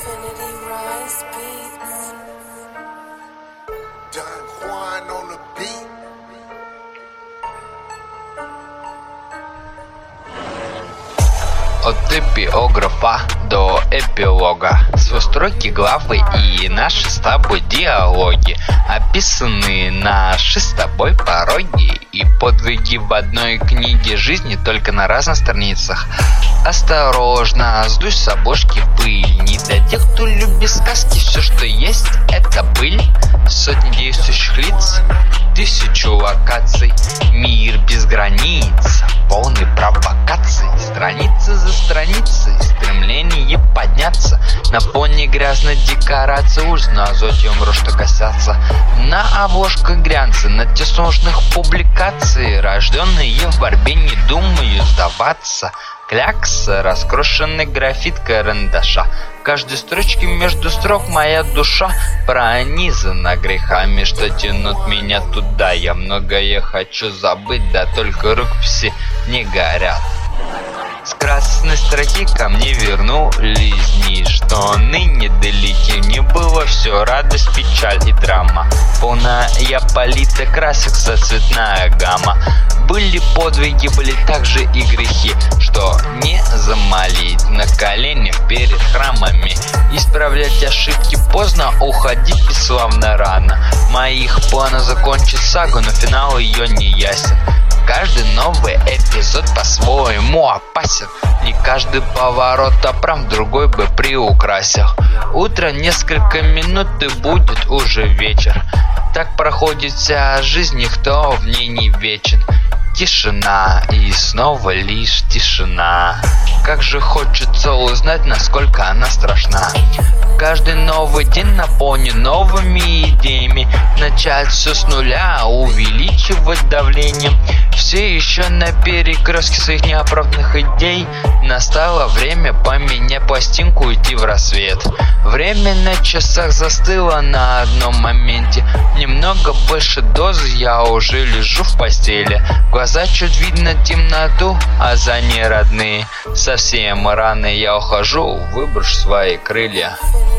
Infinity Rise Beats. Don Juan on the beat. От эпиграфа до эпилога, с строки главы и наши с тобой диалоги, описанные наши с тобой пороги и подвиги в одной книге жизни, только на разных страницах. Осторожно, сдуй с обложки пыль. Не для тех, кто любит сказки, все, что есть, это быль. Сотни действующих лиц, 1000 локаций, мир без границ, полный провокаций. Страница за страницей, стремление подняться на фоне грязной декорации. Уж на азоте умру, что косятся на обложках глянца, на тесушных публикаций, рожденные в борьбе, не думаю сдаваться. Клякса, раскрошенный графит карандаша, в каждой строчке между строк моя душа пронизана грехами, что тянут меня туда. Я многое хочу забыть, да только рук все не горят. С красной строки ко мне вернулись дни, что ныне далеки. Не было все радость, печаль и драма. Полная палитра красок, соцветная гамма. Были подвиги, были также и грехи, что не замолить на коленях перед храмами. Исправлять ошибки поздно, уходить бесславно рано. В моих планах закончить сагу, но финал ее не ясен. Каждый новый эпизод по-своему опасен. Не каждый поворот оправ, другой бы приукрасил. Утро, несколько минут и будет уже вечер. Так проходит вся жизнь, никто в ней не вечен. Тишина и снова лишь тишина. Как же хочется узнать, насколько она страшна. Каждый новый день наполнен новыми идеями. Начать все с нуля, увеличивать давление. Все еще на перекрестке своих неоправданных идей. Настало время поменять пластинку, идти в рассвет. Время на часах застыло на одном моменте. Немного больше дозы, я уже лежу в постели. В глаза чуть видно темноту, а за ней родные. Совсем рано я ухожу, выброшу свои крылья.